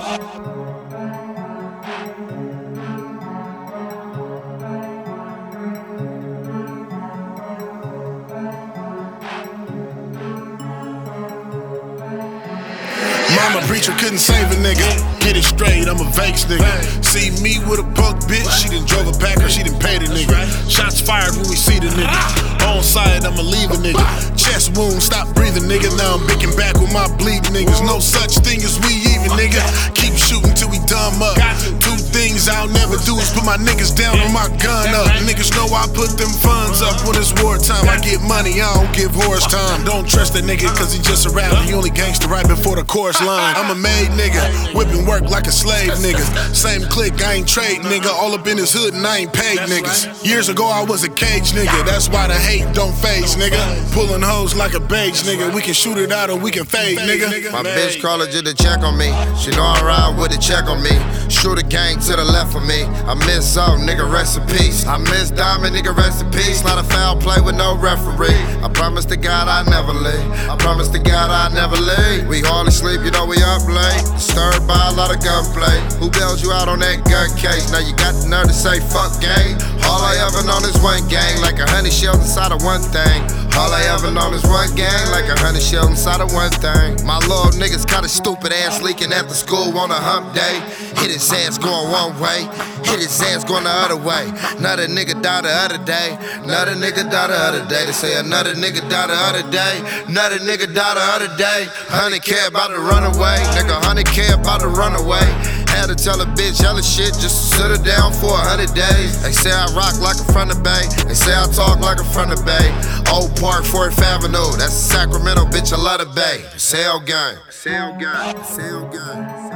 Mama preacher couldn't save a nigga. Get it straight, I'm a Vakes nigga. See me with a punk bitch, she done drove a Packer, she done paid a nigga. Shots fired when we see the nigga. On side, I'ma leave a nigga. Chest wound, stop breathing, nigga. Now I'm bicking back with my bleeding niggas. No such thing as we even, nigga. Keep shooting till we dumb up. Two things I'll never do is put my niggas down on my gun up. Niggas know I put them funds up when it's wartime. I get money, I don't give horse time. Don't trust that nigga cause he just a rapper. He only gangster right before the chorus line. I'm a made nigga, whipping work like a slave nigga. Same clique, I ain't trade nigga. All up in his hood and I ain't paid niggas. Years ago I was a cage nigga. That's why the hate don't phase nigga. Pulling hoes like a beige nigga. We can shoot it out or we can fade nigga. My bitch calling just to check on me. She know I ride with a check on me. Shoot a gang to the left of me. I miss Zoe, nigga, rest in peace. I miss Diamond, nigga, rest in peace. Not a foul play with no referee. I promise to God I never leave. I promise to God I never leave. We hardly sleep, you know we up late. Disturbed by a lot of gunplay. Who bailed you out on that gun case? Now you got the nerve to say fuck gang. All I ever known is one gang, like 100 shells inside of one thing. All I ever known is one gang, like 100 shells inside of one thing. My little niggas caught a stupid ass leaking at the school on a hump day. Hit his ass going one way, hit his ass going the other way. Another nigga died the other day, another nigga died the other day. They say another nigga died the other day, another nigga died the other day. 100K about to run away, nigga, 100K about to run away. Had to tell a bitch hella shit just to sit her down for 100 days. They say I rock like a front of Bay. They say I talk like a front of Bay. Old Park, 4th Avenue, that's Sacramento, bitch, I love the Bay. Sale gang. Sale gang. Sale gang.